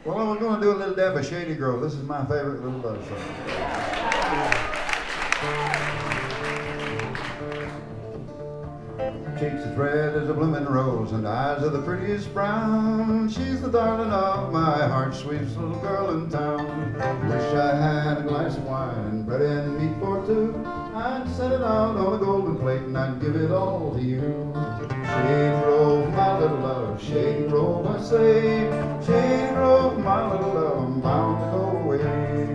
Well, we're going to do a little dab of Shady Grove. This is my favorite little love song. Cheeks as red as a blooming rose, and eyes of the prettiest brown. She's the darling of my heart, sweetest little girl in town. Wish I had a glass of wine and bread and meat for two. I'd set it out on a golden plate and I'd give it all to you. Shady Grove, my little love, Shady Grove, I say. Shady Grove, my little love, I'm bound to go away.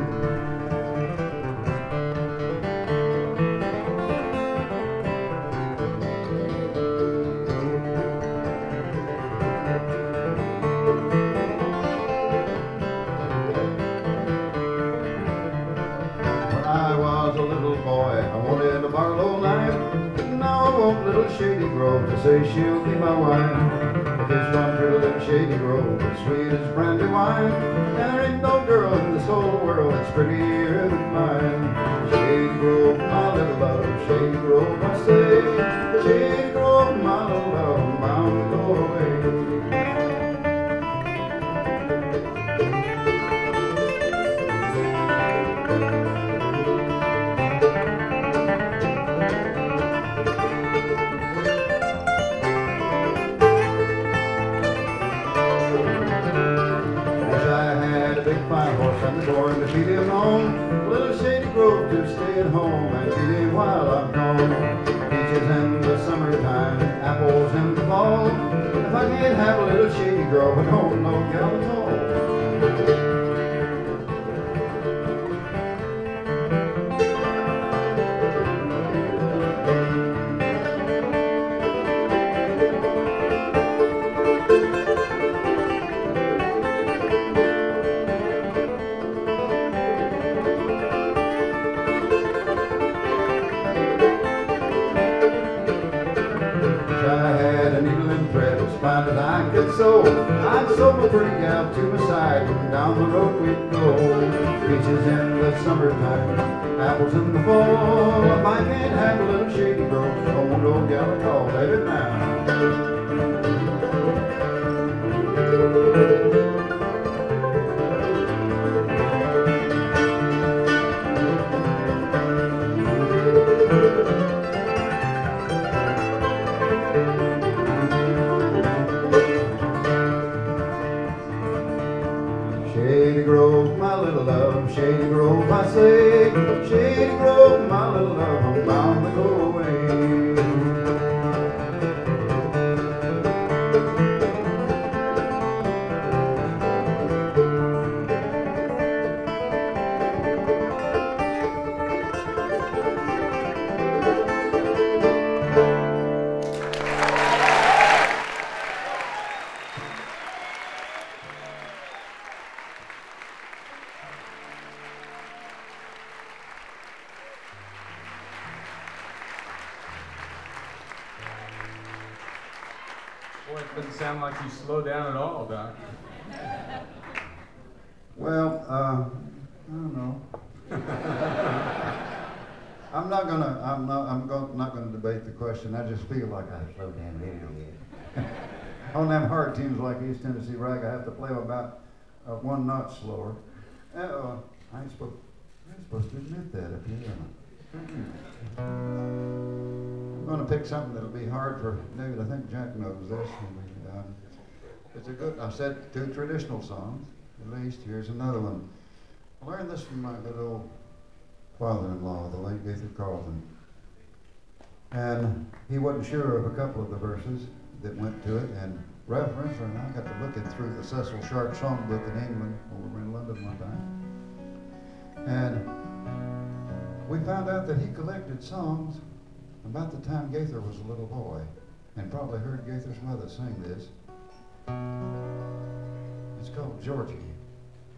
Shady Grove to say she'll be my wife. This one girl in Shady Grove, as sweet as brandy wine. And there ain't no girl in this whole world that's prettier than mine. Shady Grove, my little love, Shady Grove, I say. Shady Grove, my little love, I'm bound to go away. I'm going to feed him home, little Shady Grove to stay at home and feed him while I'm gone. Peaches in the summertime, apples in the fall. If I can't have a little Shady Grove, I don't know gal at all. Fine as I could sew, I'd sew my pretty gal to my side, and down the road we'd go. Peaches in the summertime, apples in the fall. If I can't have a little Shady Grove, oh no gal at all, baby now. Shady Grove, my little love, Shady Grove, I say. Shady Grove, my little love, I'm bound to go away. Boy, it doesn't sound like you slow down at all, Doc. Well, I don't know. I'm not gonna debate the question. I just feel like I slowed down a little bit. On them hard tunes like East Tennessee Rag, I have to play about 1 notch slower. I ain't supposed to admit that up here, am I? I'm going to pick something that'll be hard for David. I think Jack knows this. It's a good, I said 2 traditional songs, at least. Here's another one. I learned this from my good old father-in-law, the late Gaither Carlton. And he wasn't sure of a couple of the verses that went to it. And Ralph Rensler and I got to looking through the Cecil Sharp songbook in England when we were in London one time. And we found out that he collected songs about the time Gaither was a little boy, and probably heard Gaither's mother sing this. It's called Georgie.